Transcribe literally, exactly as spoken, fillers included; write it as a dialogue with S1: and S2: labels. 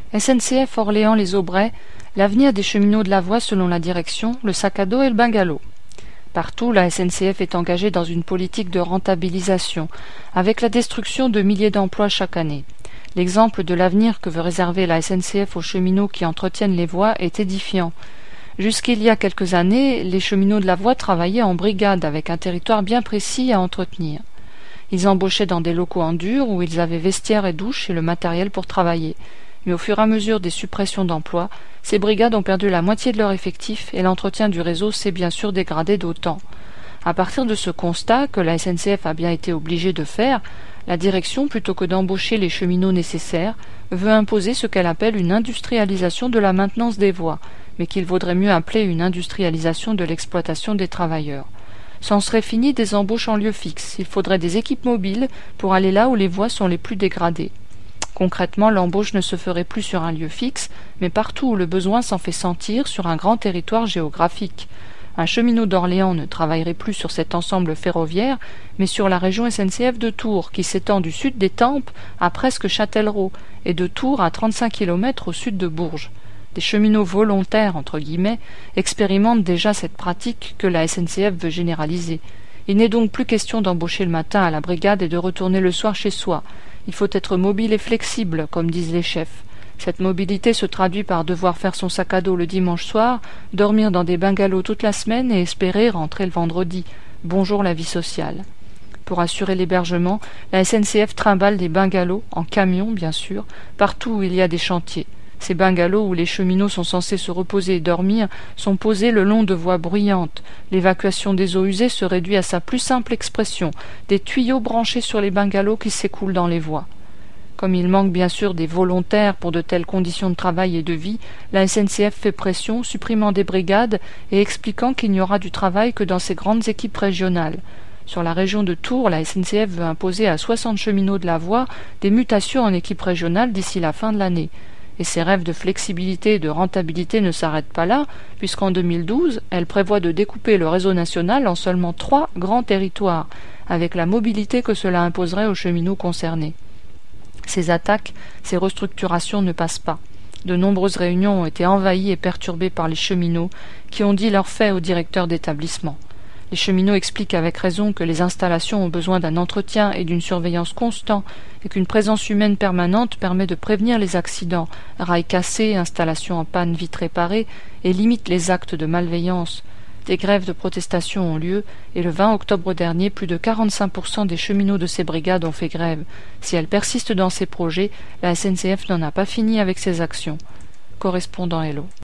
S1: S N C F Orléans-les-Aubrais, l'avenir des cheminots de la voie selon la direction, le sac à dos et le bungalow. Partout, la S N C F est engagée dans une politique de rentabilisation, avec la destruction de milliers d'emplois chaque année. L'exemple de l'avenir que veut réserver la S N C F aux cheminots qui entretiennent les voies est édifiant. Jusqu'il y a quelques années, les cheminots de la voie travaillaient en brigade avec un territoire bien précis à entretenir. Ils embauchaient dans des locaux en dur où ils avaient vestiaires et douches et le matériel pour travailler. Mais au fur et à mesure des suppressions d'emplois, ces brigades ont perdu la moitié de leur effectif et l'entretien du réseau s'est bien sûr dégradé d'autant. À partir de ce constat que la S N C F a bien été obligée de faire, la direction, plutôt que d'embaucher les cheminots nécessaires, veut imposer ce qu'elle appelle une industrialisation de la maintenance des voies, mais qu'il vaudrait mieux appeler une industrialisation de l'exploitation des travailleurs. C'en serait fini des embauches en lieu fixe, il faudrait des équipes mobiles pour aller là où les voies sont les plus dégradées. Concrètement, l'embauche ne se ferait plus sur un lieu fixe, mais partout où le besoin s'en fait sentir sur un grand territoire géographique. Un cheminot d'Orléans ne travaillerait plus sur cet ensemble ferroviaire, mais sur la région S N C F de Tours, qui s'étend du sud d'Étampes à presque Châtellerault, et de Tours à trente-cinq kilomètres au sud de Bourges. Des cheminots volontaires, entre guillemets, expérimentent déjà cette pratique que la S N C F veut généraliser. Il n'est donc plus question d'embaucher le matin à la brigade et de retourner le soir chez soi. Il faut être mobile et flexible, comme disent les chefs. Cette mobilité se traduit par devoir faire son sac à dos le dimanche soir, dormir dans des bungalows toute la semaine et espérer rentrer le vendredi. Bonjour la vie sociale. Pour assurer l'hébergement, la S N C F trimballe des bungalows, en camion bien sûr, partout où il y a des chantiers. Ces bungalows où les cheminots sont censés se reposer et dormir sont posés le long de voies bruyantes. L'évacuation des eaux usées se réduit à sa plus simple expression, des tuyaux branchés sur les bungalows qui s'écoulent dans les voies. Comme il manque bien sûr des volontaires pour de telles conditions de travail et de vie, la S N C F fait pression, supprimant des brigades et expliquant qu'il n'y aura du travail que dans ces grandes équipes régionales. Sur la région de Tours, la S N C F veut imposer à soixante cheminots de la voie des mutations en équipe régionale d'ici la fin de l'année. Et ses rêves de flexibilité et de rentabilité ne s'arrêtent pas là, puisqu'en deux mille douze, elle prévoit de découper le réseau national en seulement trois grands territoires, avec la mobilité que cela imposerait aux cheminots concernés. Ces attaques, ces restructurations ne passent pas. De nombreuses réunions ont été envahies et perturbées par les cheminots, qui ont dit leurs faits au directeur d'établissement. Les cheminots expliquent avec raison que les installations ont besoin d'un entretien et d'une surveillance constants et qu'une présence humaine permanente permet de prévenir les accidents, rails cassés, installations en panne vite réparées et limite les actes de malveillance. Des grèves de protestation ont lieu et le vingt octobre dernier, plus de quarante-cinq pour cent des cheminots de ces brigades ont fait grève. Si elle persiste dans ses projets, la S N C F n'en a pas fini avec ses actions. Correspondant Hello.